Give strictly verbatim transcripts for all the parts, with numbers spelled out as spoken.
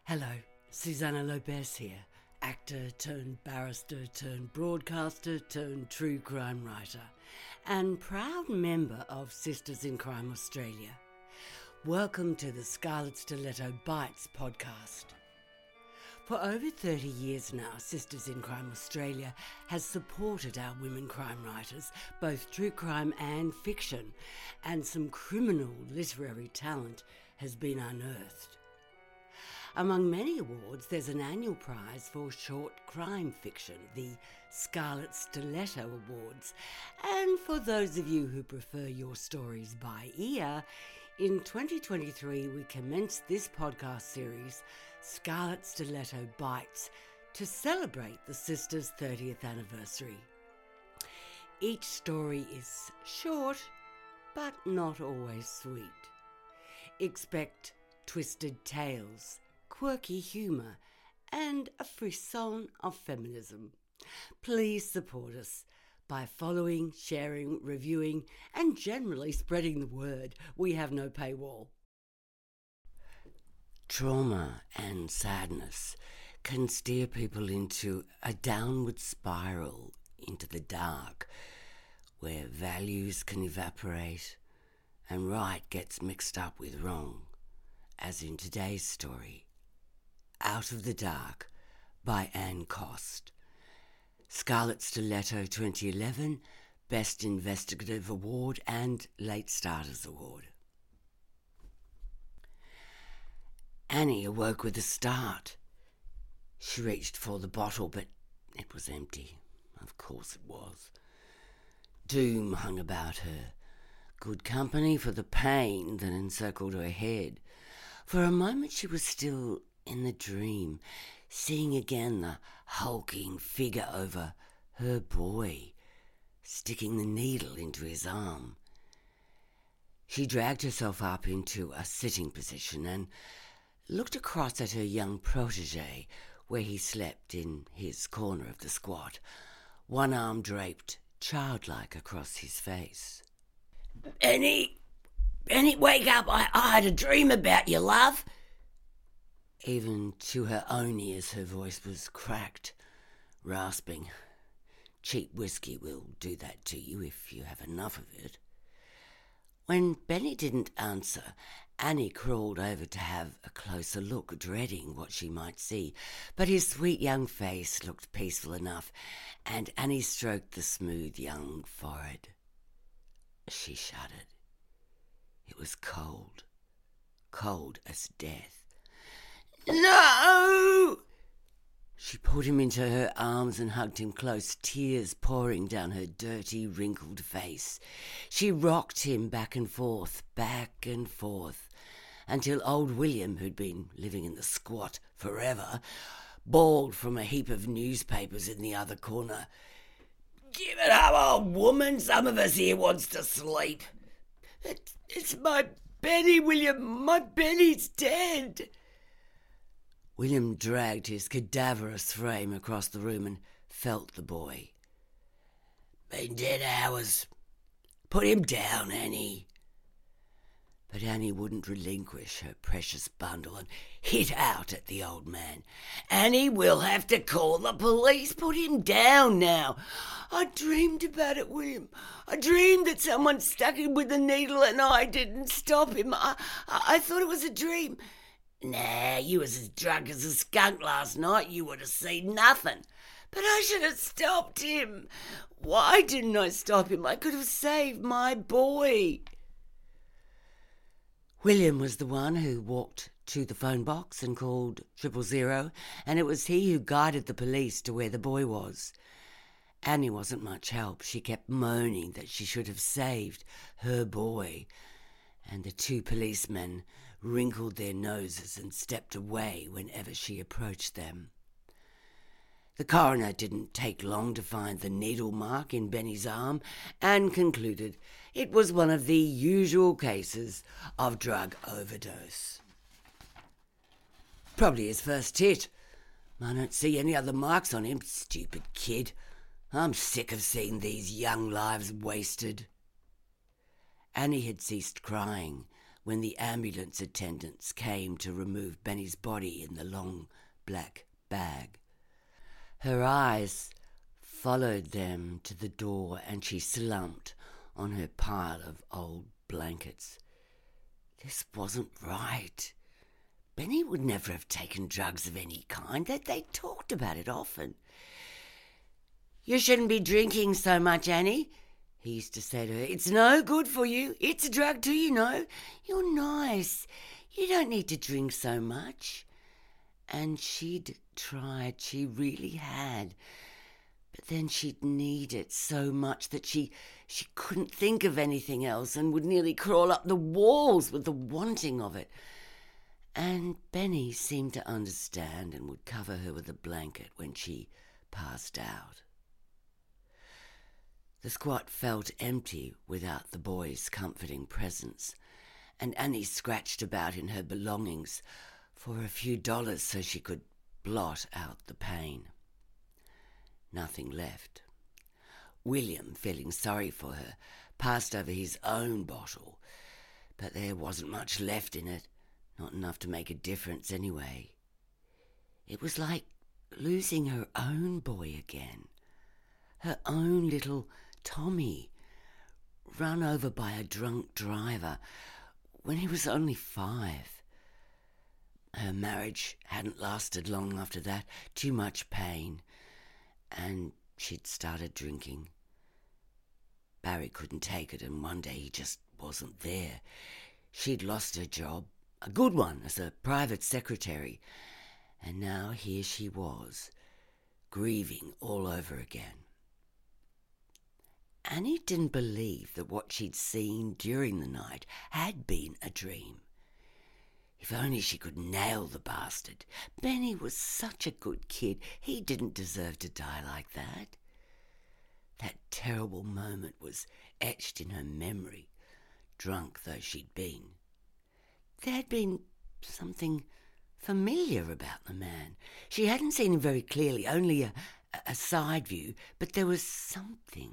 Hello, Susanna Lopez here, actor turned barrister turned broadcaster turned true crime writer, and proud member of Sisters in Crime Australia. Welcome to the Scarlet Stiletto Bites podcast. For over thirty years now, Sisters in Crime Australia has supported our women crime writers, both true crime and fiction, and some criminal literary talent has been unearthed. Among many awards, there's an annual prize for short crime fiction, the Scarlet Stiletto Awards. And for those of you who prefer your stories by ear, in twenty twenty-three we commenced this podcast series, Scarlet Stiletto Bites, to celebrate the Sisters' thirtieth anniversary. Each story is short, but not always sweet. Expect twisted tales, quirky humour, and a frisson of feminism. Please support us by following, sharing, reviewing, and generally spreading the word. We have no paywall. Trauma and sadness can steer people into a downward spiral into the dark, where values can evaporate and right gets mixed up with wrong, as in today's story, Out of the Dark by Anne Cost. Scarlet Stiletto twenty eleven, Best Investigative Award and Late Starters Award. Annie awoke with a start. She reached for the bottle, but it was empty. Of course it was. Doom hung about her, good company for the pain that encircled her head. For a moment she was still in the dream, seeing again the hulking figure over her boy, sticking the needle into his arm. She dragged herself up into a sitting position and looked across at her young protege, where he slept in his corner of the squat, one arm draped childlike across his face. Benny, Benny, wake up! I, I had a dream about you, love. Even to her own ears her voice was cracked, rasping. Cheap whiskey will do that to you if you have enough of it. When Benny didn't answer, Annie crawled over to have a closer look, dreading what she might see. But his sweet young face looked peaceful enough, and Annie stroked the smooth young forehead. She shuddered. It was cold, cold as death. No! She pulled him into her arms and hugged him close, tears pouring down her dirty, wrinkled face. She rocked him back and forth, back and forth, until old William, who'd been living in the squat forever, bawled from a heap of newspapers in the other corner. Give it up, old woman. Some of us here wants to sleep. It, it's my Benny, William. My Benny's dead. William dragged his cadaverous frame across the room and felt the boy. Been dead hours. Put him down, Annie. But Annie wouldn't relinquish her precious bundle and hit out at the old man. Annie, we'll have to call the police. Put him down now. I dreamed about it, William. I dreamed that someone stuck him with a needle and I didn't stop him. I, I, I thought it was a dream. Nah, you was as drunk as a skunk last night. You would have seen nothing. But I should have stopped him. Why didn't I stop him? I could have saved my boy. William was the one who walked to the phone box and called triple zero, and it was he who guided the police to where the boy was. Annie wasn't much help. She kept moaning that she should have saved her boy, and the two policemen wrinkled their noses and stepped away whenever she approached them. The coroner didn't take long to find the needle mark in Benny's arm and concluded it was one of the usual cases of drug overdose. Probably his first hit. I don't see any other marks on him, stupid kid. I'm sick of seeing these young lives wasted. Annie had ceased crying when the ambulance attendants came to remove Benny's body in the long black bag. Her eyes followed them to the door and she slumped on her pile of old blankets. This wasn't right. Benny would never have taken drugs of any kind. They, they talked about it often. "You shouldn't be drinking so much, Annie," he used to say to her. "It's no good for you. It's a drug too, you know. You're nice. You don't need to drink so much." And she'd tried, she really had. But then she'd need it so much that she, she couldn't think of anything else and would nearly crawl up the walls with the wanting of it. And Benny seemed to understand and would cover her with a blanket when she passed out. The squat felt empty without the boy's comforting presence, and Annie scratched about in her belongings for a few dollars so she could blot out the pain. Nothing left. William, feeling sorry for her, passed over his own bottle, but there wasn't much left in it, not enough to make a difference anyway. It was like losing her own boy again, her own little Tommy, run over by a drunk driver when he was only five. Her marriage hadn't lasted long after that, too much pain, and she'd started drinking. Barry couldn't take it, and one day he just wasn't there. She'd lost her job, a good one as a private secretary, and now here she was, grieving all over again. Annie didn't believe that what she'd seen during the night had been a dream. If only she could nail the bastard. Benny was such a good kid. He didn't deserve to die like that. That terrible moment was etched in her memory, drunk though she'd been. There had been something familiar about the man. She hadn't seen him very clearly, only a, a side view, but there was something.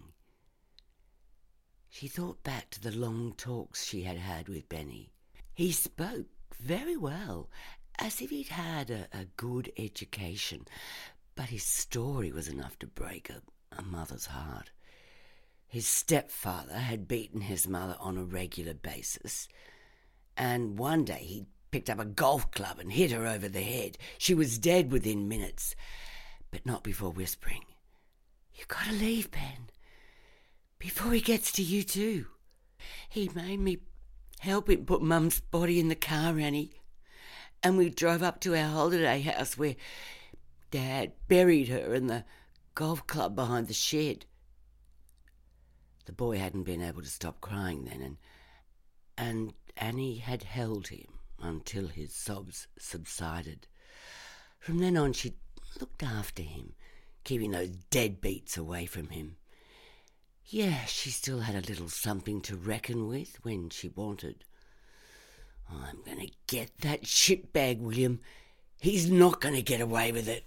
She thought back to the long talks she had had with Benny. He spoke very well, as if he'd had a, a good education, but his story was enough to break a, a mother's heart. His stepfather had beaten his mother on a regular basis, and one day he picked up a golf club and hit her over the head. She was dead within minutes, but not before whispering, "You've got to leave, Ben, before he gets to you too." He made me help him put Mum's body in the car, Annie, and we drove up to our holiday house where Dad buried her in the golf club behind the shed. The boy hadn't been able to stop crying then, and, and Annie had held him until his sobs subsided. From then on, she looked after him, keeping those deadbeats away from him. Yeah, she still had a little something to reckon with when she wanted. "I'm going to get that shitbag, William. He's not going to get away with it."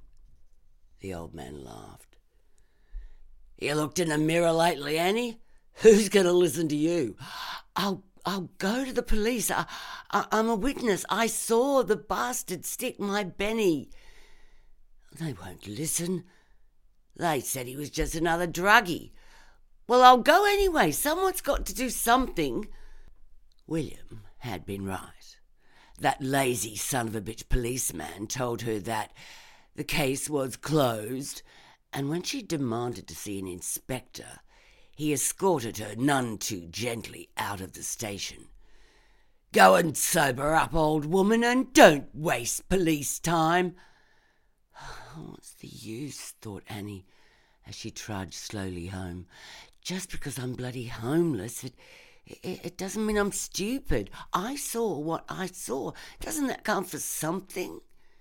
The old man laughed. "You looked in the mirror lately, Annie? Who's going to listen to you?" I'll I'll go to the police. I, I, I'm a witness. I saw the bastard stick my Benny." "They won't listen. They said he was just another druggie." "Well, I'll go anyway. Someone's got to do something." William had been right. That lazy son of a bitch policeman told her that the case was closed, and when she demanded to see an inspector, he escorted her none too gently out of the station. "Go and sober up, old woman, and don't waste police time." "What's the use?" thought Annie as she trudged slowly home. "Just because I'm bloody homeless, it, it, it doesn't mean I'm stupid. I saw what I saw. Doesn't that count for something?"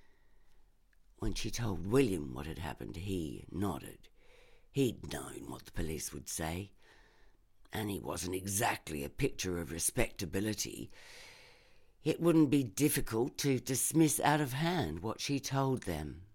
When she told William what had happened, he nodded. He'd known what the police would say. Annie wasn't exactly a picture of respectability. It wouldn't be difficult to dismiss out of hand what she told them.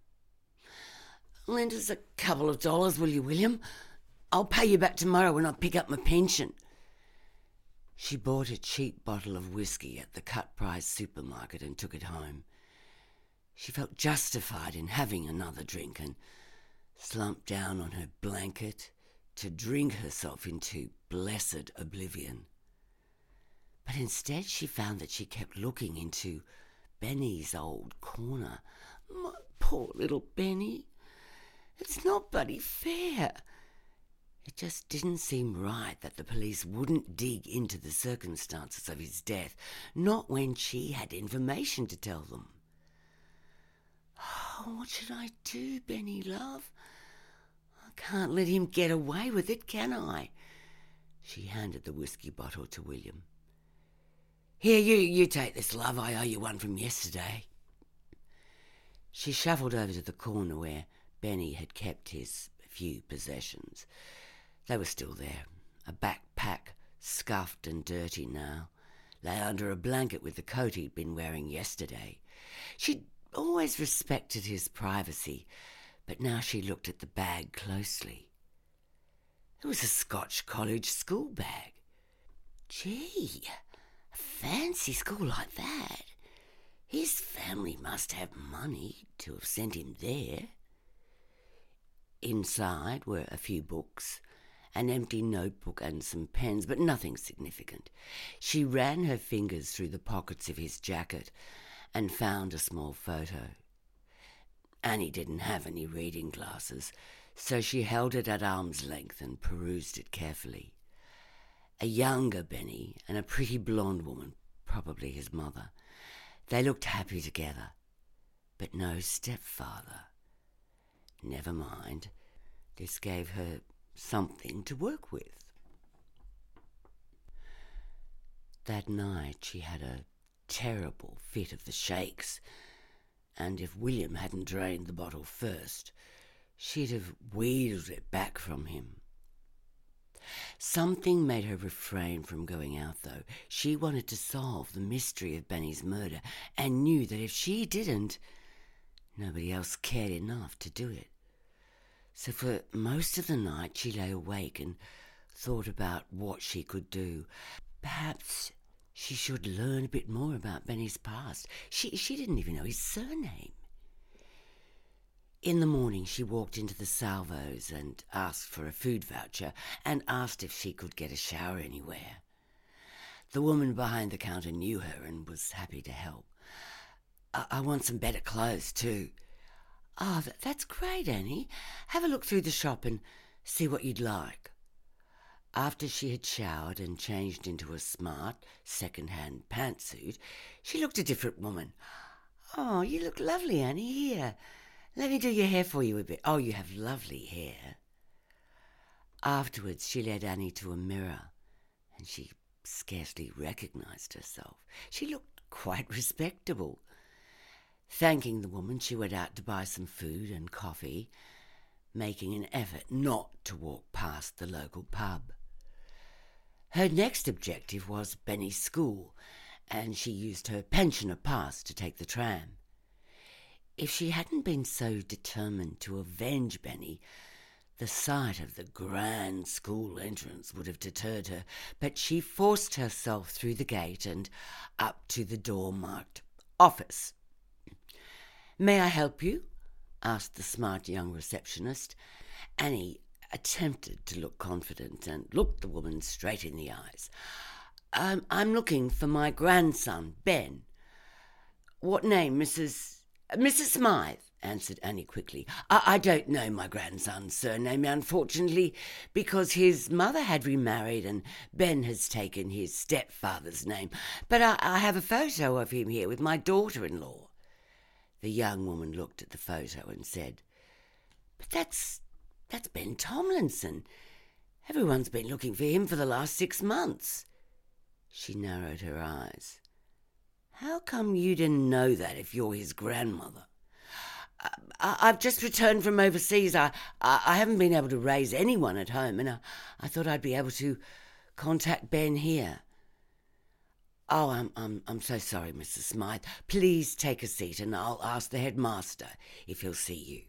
"Lend us a couple of dollars, will you, William? I'll pay you back tomorrow when I pick up my pension." She bought a cheap bottle of whiskey at the cut-price supermarket and took it home. She felt justified in having another drink and slumped down on her blanket to drink herself into blessed oblivion. But instead she found that she kept looking into Benny's old corner. My poor little Benny. It's not bloody fair. It just didn't seem right that the police wouldn't dig into the circumstances of his death, not when she had information to tell them. Oh, what should I do, Benny, love? I can't let him get away with it, can I? She handed the whiskey bottle to William. Here, you, you take this, love. I owe you one from yesterday. She shuffled over to the corner where Benny had kept his few possessions. They were still there. A backpack, scuffed and dirty now, lay under a blanket with the coat he'd been wearing yesterday. She'd always respected his privacy, but now she looked at the bag closely. It was a Scotch college school bag. Gee, a fancy school like that. His family must have money to have sent him there. Inside were a few books, an empty notebook and some pens, but nothing significant. She ran her fingers through the pockets of his jacket and found a small photo. Annie didn't have any reading glasses, so she held it at arm's length and perused it carefully. A younger Benny and a pretty blonde woman, probably his mother. They looked happy together, but no stepfather. Never mind. This gave her something to work with. That night she had a terrible fit of the shakes, and if William hadn't drained the bottle first, she'd have wheedled it back from him. Something made her refrain from going out, though. She wanted to solve the mystery of Benny's murder and knew that if she didn't, nobody else cared enough to do it. So for most of the night she lay awake and thought about what she could do. Perhaps she should learn a bit more about Benny's past. She, she didn't even know his surname. In the morning she walked into the Salvos and asked for a food voucher and asked if she could get a shower anywhere. The woman behind the counter knew her and was happy to help. I, I want some better clothes too. Oh, that, that's great, Annie. Have a look through the shop and see what you'd like. After she had showered and changed into a smart, second-hand pantsuit, she looked a different woman. Oh, you look lovely, Annie. Here, let me do your hair for you a bit. Oh, you have lovely hair. Afterwards, she led Annie to a mirror, and she scarcely recognised herself. She looked quite respectable. Thanking the woman, she went out to buy some food and coffee, making an effort not to walk past the local pub. Her next objective was Benny's school, and she used her pensioner pass to take the tram. If she hadn't been so determined to avenge Benny, the sight of the grand school entrance would have deterred her, but she forced herself through the gate and up to the door marked office. May I help you? Asked the smart young receptionist. Annie attempted to look confident and looked the woman straight in the eyes. Um, I'm looking for my grandson, Ben. What name, Missus Missus Smythe? Answered Annie quickly. I, I don't know my grandson's surname, unfortunately, because his mother had remarried and Ben has taken his stepfather's name. But I, I have a photo of him here with my daughter-in-law. The young woman looked at the photo and said, But that's, that's Ben Tomlinson. Everyone's been looking for him for the last six months. She narrowed her eyes. How come you didn't know that if you're his grandmother? I, I've just returned from overseas. I, I, I haven't been able to raise anyone at home, and I, I thought I'd be able to contact Ben here. Oh, I'm, I'm, I'm so sorry, Missus Smythe. Please take a seat and I'll ask the headmaster if he'll see you.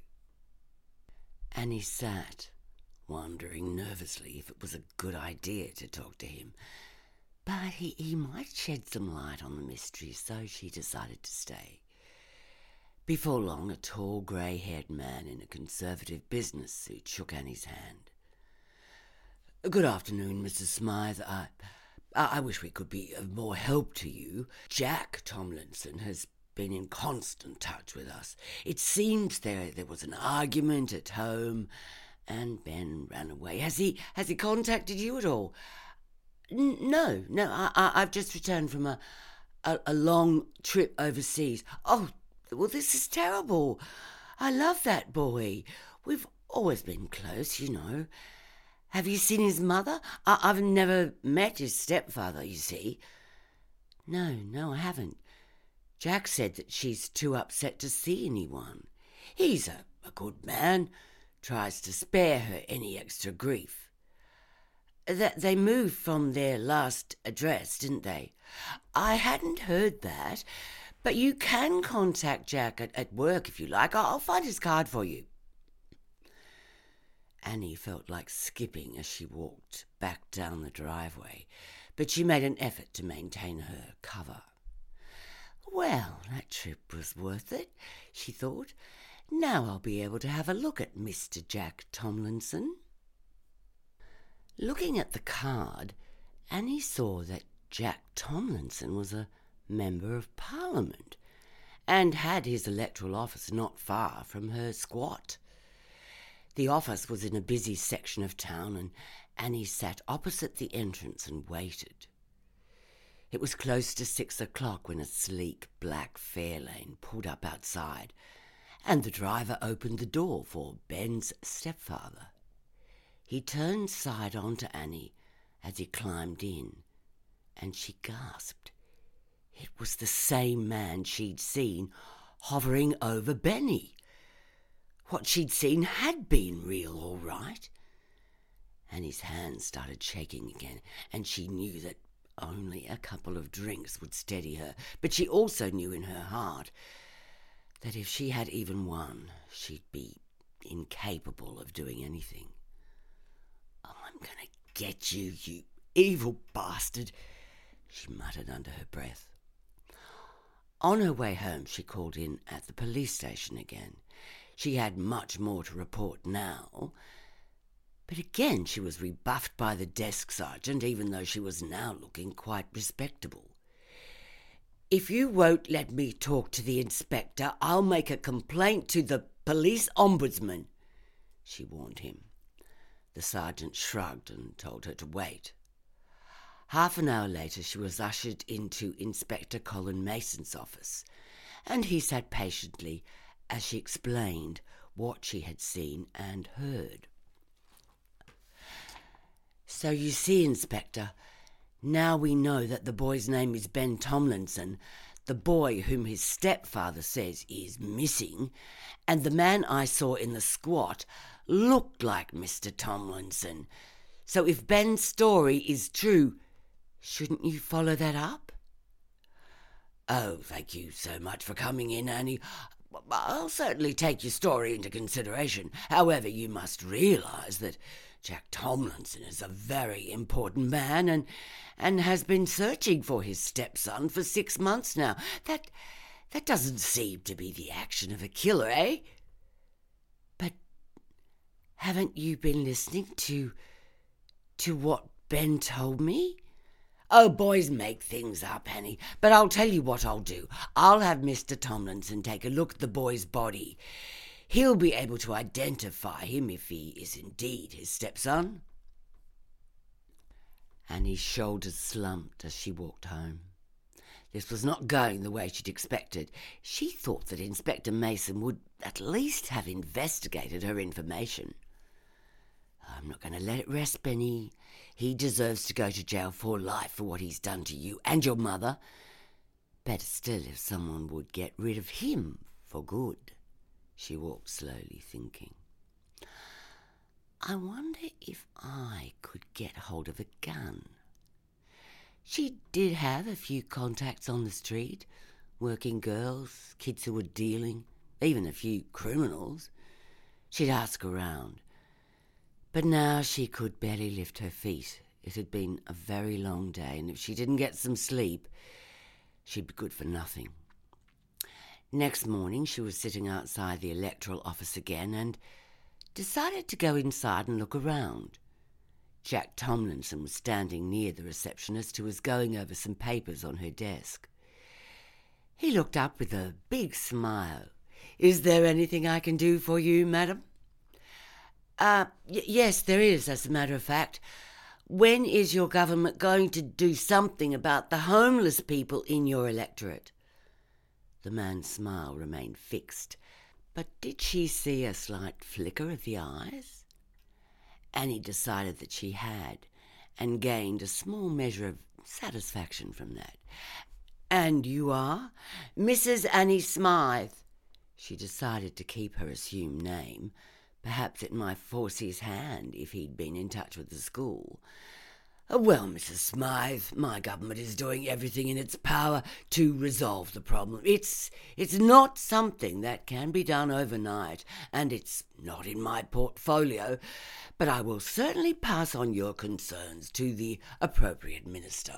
Annie sat, wondering nervously if it was a good idea to talk to him. But he, he might shed some light on the mystery, so she decided to stay. Before long, a tall, grey-haired man in a conservative business suit shook Annie's hand. "Good afternoon, Missus Smythe. I, I wish we could be of more help to you. Jack Tomlinson has been in constant touch with us. It seems there there was an argument at home, and Ben ran away. Has he has he contacted you at all?" N- no, no. I, I I've just returned from a, a a long trip overseas. Oh, well, this is terrible. I love that boy. We've always been close, you know. Have you seen his mother? I- I've never met his stepfather, you see. No, no, I haven't. Jack said that she's too upset to see anyone. He's a, a good man, tries to spare her any extra grief. That they moved from their last address, didn't they? I hadn't heard that, but you can contact Jack at, at work if you like. I'll find his card for you. Annie felt like skipping as she walked back down the driveway, but she made an effort to maintain her cover. Well, that trip was worth it, she thought. Now I'll be able to have a look at Mister Jack Tomlinson. Looking at the card, Annie saw that Jack Tomlinson was a Member of Parliament and had his electoral office not far from her squat. The office was in a busy section of town, and Annie sat opposite the entrance and waited. It was close to six o'clock when a sleek black Fairlane pulled up outside, and the driver opened the door for Ben's stepfather. He turned side on to Annie as he climbed in, and she gasped. It was the same man she'd seen hovering over Benny. What she'd seen had been real, all right. Annie's hands started shaking again, and she knew that only a couple of drinks would steady her, but she also knew in her heart that if she had even one, she'd be incapable of doing anything. "Oh, I'm going to get you, you evil bastard," she muttered under her breath. On her way home, she called in at the police station again. She had much more to report now, but again she was rebuffed by the desk sergeant, even though she was now looking quite respectable. "If you won't let me talk to the inspector, I'll make a complaint to the police ombudsman," she warned him. The sergeant shrugged and told her to wait. Half an hour later she was ushered into Inspector Colin Mason's office, and he sat patiently as she explained what she had seen and heard. "So you see, Inspector, now we know that the boy's name is Ben Tomlinson, the boy whom his stepfather says is missing, and the man I saw in the squat looked like Mister Tomlinson. So if Ben's story is true, shouldn't you follow that up?" "Oh, thank you so much for coming in, Annie. I'll certainly take your story into consideration. However, you must realise that Jack Tomlinson is a very important man and and has been searching for his stepson for six months now. That that doesn't seem to be the action of a killer, eh?" "But haven't you been listening to to what Ben told me?" "Oh, boys make things up, Annie. But I'll tell you what I'll do. I'll have Mister Tomlinson take a look at the boy's body. He'll be able to identify him if he is indeed his stepson." Annie's shoulders slumped as she walked home. This was not going the way she'd expected. She thought that Inspector Mason would at least have investigated her information. "I'm not going to let it rest, Benny. He deserves to go to jail for life for what he's done to you and your mother. Better still if someone would get rid of him for good." She walked slowly, thinking. "I wonder if I could get hold of a gun." She did have a few contacts on the street, working girls, kids who were dealing, even a few criminals. She'd ask around. But now she could barely lift her feet It had been a very long day, and if she didn't get some sleep, she'd be good for nothing. Next morning, she was sitting outside the electoral office again and decided to go inside and look around. Jack Tomlinson was standing near the receptionist, who was going over some papers on her desk. He looked up with a big smile. "Is there anything I can do for you, madam?" Uh, y- yes, there is, as a matter of fact. When is your government going to do something about the homeless people in your electorate?" The man's smile remained fixed, but did she see a slight flicker of the eyes? Annie decided that she had, and gained a small measure of satisfaction from that. "And you are?" "Missus Annie Smythe." She decided to keep her assumed name. Perhaps it might force his hand if he'd been in touch with the school. "Well, Missus Smythe, my government is doing everything in its power to resolve the problem. It's it's not something that can be done overnight, and it's not in my portfolio, but I will certainly pass on your concerns to the appropriate minister."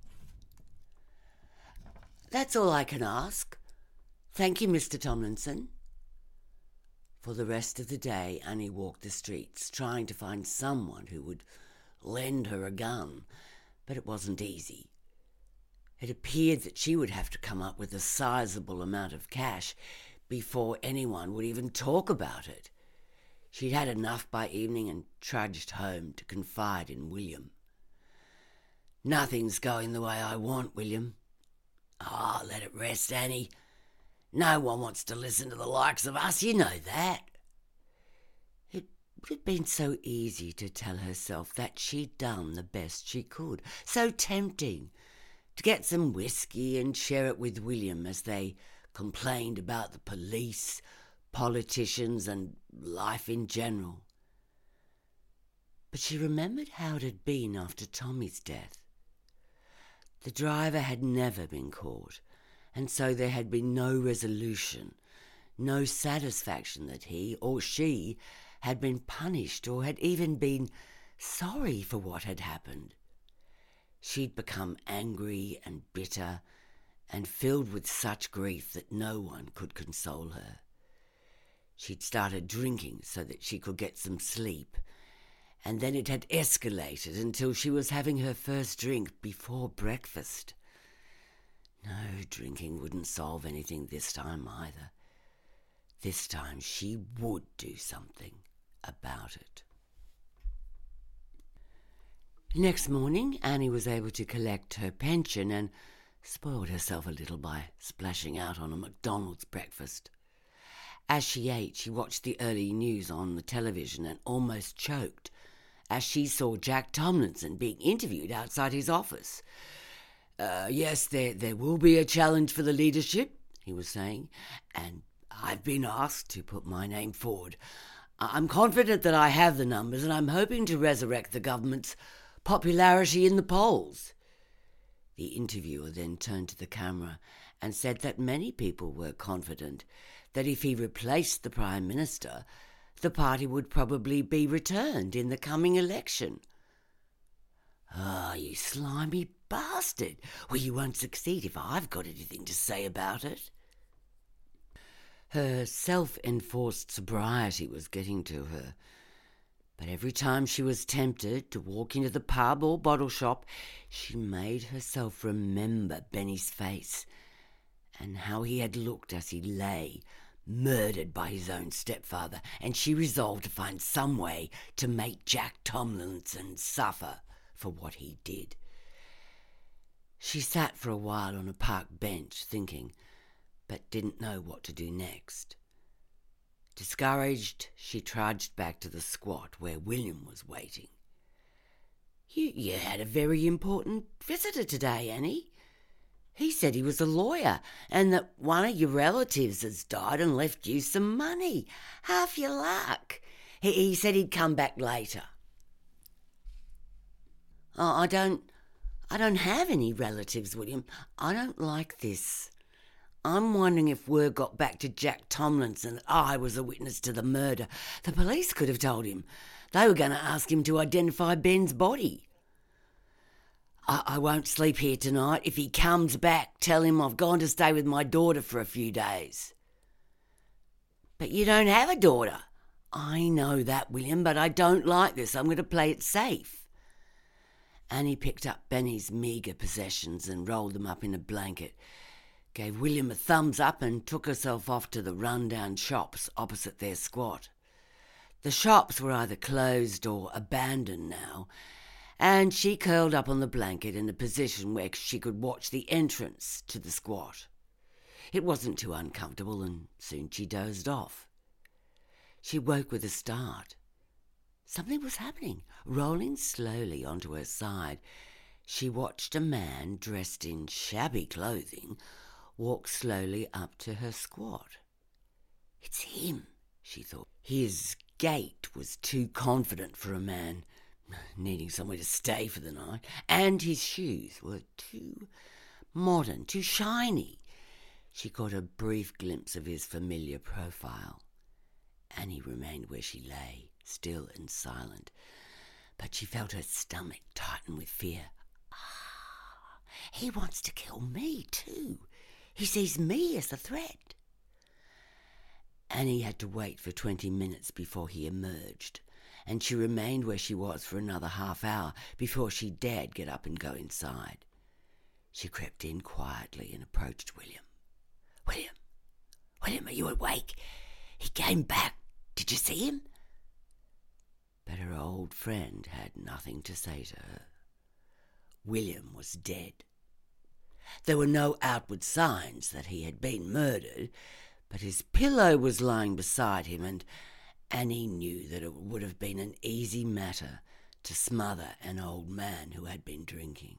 "That's all I can ask. Thank you, Mister Tomlinson." For the rest of the day, Annie walked the streets, trying to find someone who would lend her a gun, but it wasn't easy. It appeared that she would have to come up with a sizable amount of cash before anyone would even talk about it. She'd had enough by evening and trudged home to confide in William. "Nothing's going the way I want, William." "Ah, oh, let it rest, Annie. No one wants to listen to the likes of us, you know that." It would have been so easy to tell herself that she'd done the best she could. So tempting to get some whiskey and share it with William as they complained about the police, politicians, and life in general. But she remembered how it had been after Tommy's death. The driver had never been caught, and so there had been no resolution, no satisfaction that he or she had been punished or had even been sorry for what had happened. She'd become angry and bitter and filled with such grief that no one could console her. She'd started drinking so that she could get some sleep, and then it had escalated until she was having her first drink before breakfast. No, drinking wouldn't solve anything this time either. This time she would do something about it. Next morning, Annie was able to collect her pension and spoiled herself a little by splashing out on a McDonald's breakfast. As she ate, she watched the early news on the television and almost choked as she saw Jack Tomlinson being interviewed outside his office. Uh, yes, there, there will be a challenge for the leadership, he was saying, and I've been asked to put my name forward. I'm confident that I have the numbers, and I'm hoping to resurrect the government's popularity in the polls. The interviewer then turned to the camera and said that many people were confident that if he replaced the Prime Minister, the party would probably be returned in the coming election. "Ah, oh, you slimy bastard! Well, you won't succeed if I've got anything to say about it." Her self-enforced sobriety was getting to her, but every time she was tempted to walk into the pub or bottle shop, she made herself remember Benny's face and how he had looked as he lay, murdered by his own stepfather, and she resolved to find some way to make Jack Tomlinson suffer for what he did. She sat for a while on a park bench thinking, but didn't know what to do next. Discouraged, she trudged back to the squat where William was waiting. You, you had a very important visitor today, Annie. He said he was a lawyer and that one of your relatives has died and left you some money. Half your luck. He, he said he'd come back later." Oh, I don't, I don't have any relatives, William. I don't like this. I'm wondering if word got back to Jack Tomlinson that I was a witness to the murder. The police could have told him. They were going to ask him to identify Ben's body. I, I won't sleep here tonight. If he comes back, tell him I've gone to stay with my daughter for a few days. But you don't have a daughter. I know that, William, but I don't like this. I'm going to play it safe. Annie picked up Benny's meagre possessions and rolled them up in a blanket, gave William a thumbs up and took herself off to the run-down shops opposite their squat. The shops were either closed or abandoned now, and she curled up on the blanket in a position where she could watch the entrance to the squat. It wasn't too uncomfortable, and soon she dozed off. She woke with a start. Something was happening. Rolling slowly onto her side, she watched a man dressed in shabby clothing walk slowly up to her squat. It's him, she thought. His gait was too confident for a man needing somewhere to stay for the night, and his shoes were too modern, too shiny. She caught a brief glimpse of his familiar profile. Annie remained where she lay, still and silent, but she felt her stomach tighten with fear. Ah, he wants to kill me too. He sees me as a threat. Annie had to wait for twenty minutes before he emerged, and she remained where she was for another half hour before she dared get up and go inside. She crept in quietly and approached William. William, William, are you awake? He came back. Did you see him? But her old friend had nothing to say to her. William was dead. There were no outward signs that he had been murdered, but his pillow was lying beside him, and Annie knew that it would have been an easy matter to smother an old man who had been drinking.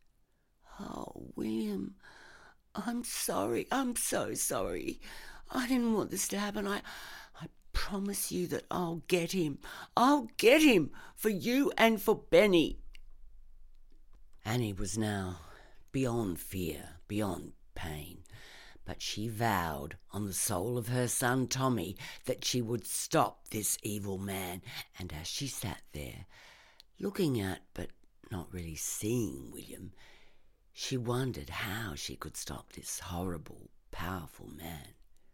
Oh, William, I'm sorry. I'm so sorry. I didn't want this to happen. I, I promise you that I'll get him. I'll get him for you and for Benny. Annie was now beyond fear, beyond pain, but she vowed on the soul of her son Tommy that she would stop this evil man. And as she sat there, looking at but not really seeing William, she wondered how she could stop this horrible, powerful man.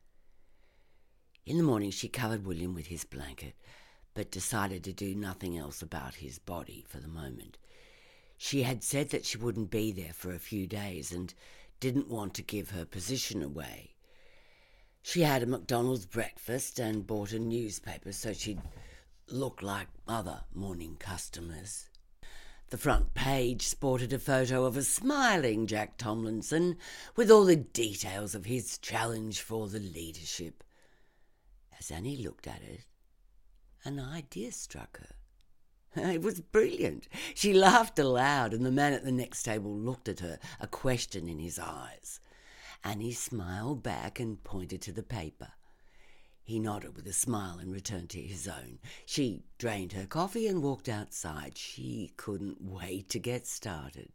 In the morning she covered William with his blanket, but decided to do nothing else about his body for the moment. She had said that she wouldn't be there for a few days and didn't want to give her position away. She had a McDonald's breakfast and bought a newspaper so she'd look like other morning customers. The front page sported a photo of a smiling Jack Tomlinson with all the details of his challenge for the leadership. As Annie looked at it, an idea struck her. It was brilliant. She laughed aloud, and the man at the next table looked at her, a question in his eyes. Annie smiled back and pointed to the paper. He nodded with a smile and returned to his own. She drained her coffee and walked outside. She couldn't wait to get started.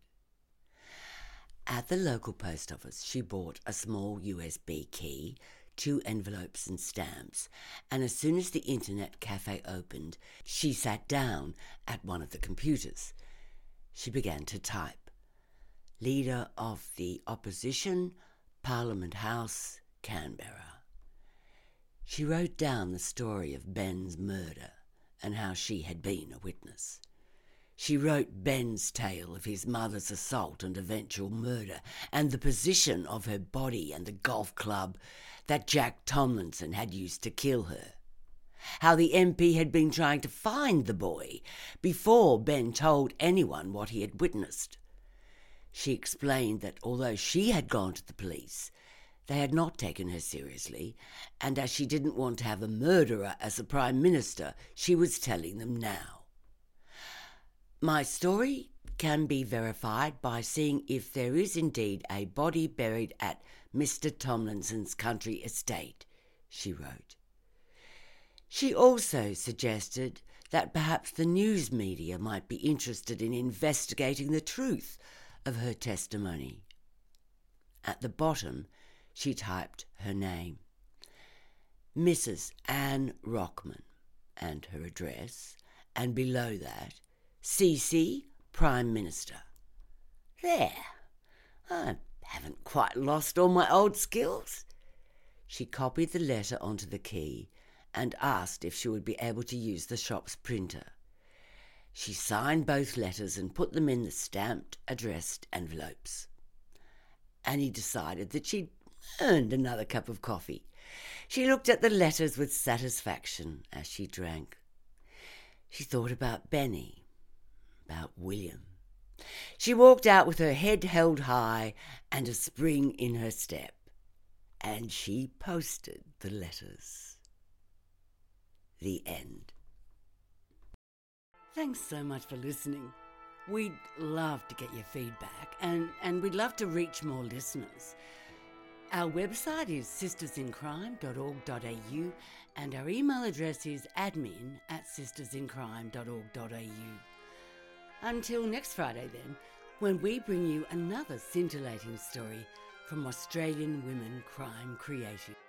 At the local post office, she bought a small U S B key, two envelopes and stamps, and as soon as the internet cafe opened, she sat down at one of the computers. She began to type. Leader of the Opposition, Parliament House, Canberra. She wrote down the story of Ben's murder and how she had been a witness. She wrote Ben's tale of his mother's assault and eventual murder, and the position of her body and the golf club that Jack Tomlinson had used to kill her. How the M P had been trying to find the boy before Ben told anyone what he had witnessed. She explained that although she had gone to the police, they had not taken her seriously, and as she didn't want to have a murderer as a Prime Minister, she was telling them now. My story can be verified by seeing if there is indeed a body buried at Mister Tomlinson's country estate, she wrote. She also suggested that perhaps the news media might be interested in investigating the truth of her testimony. At the bottom, she typed her name, Missus Anne Rockman, and her address, and below that, C C Prime Minister. There, I haven't quite lost all my old skills. She copied the letter onto the key and asked if she would be able to use the shop's printer. She signed both letters and put them in the stamped, addressed envelopes. Annie decided that she'd earned another cup of coffee. She looked at the letters with satisfaction as she drank. She thought about Benny, about William. She walked out with her head held high and a spring in her step, and she posted the letters. The end. Thanks so much for listening. We'd love to get your feedback, and, and we'd love to reach more listeners. Our website is sisters in crime dot org dot a u and our email address is admin at sisters in crime dot org dot a u. Until next Friday then, when we bring you another scintillating story from Australian women crime creative.